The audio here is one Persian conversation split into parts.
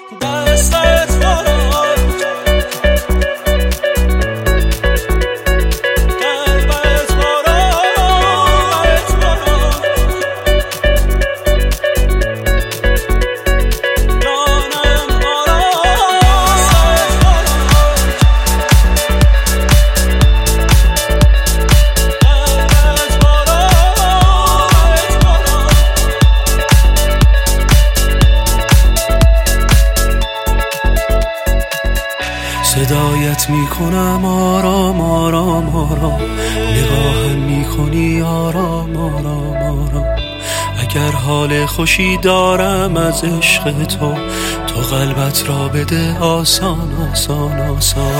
دستت باران قلبت باران جانم باران صدایت میکنم آرام آرام آرام، نگاهم میکنی آرام آرام آرام. اگر حال خوشی دارم از عشق تو قلبت را بده آسان آسان آسان.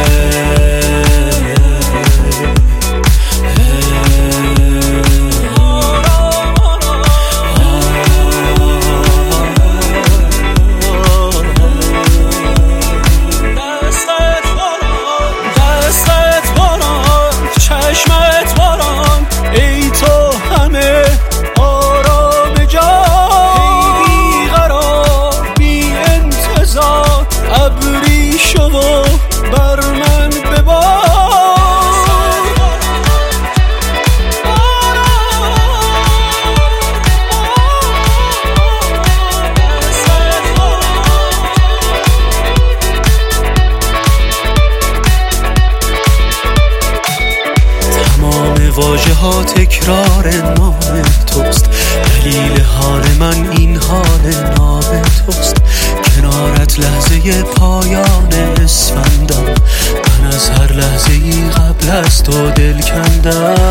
واژه ها تکرار نام توست، دلیل حال من این حال نام توست. کنارت لحظه پایان اسفندم، من از هر لحظه ای قبل از تو دل کندم.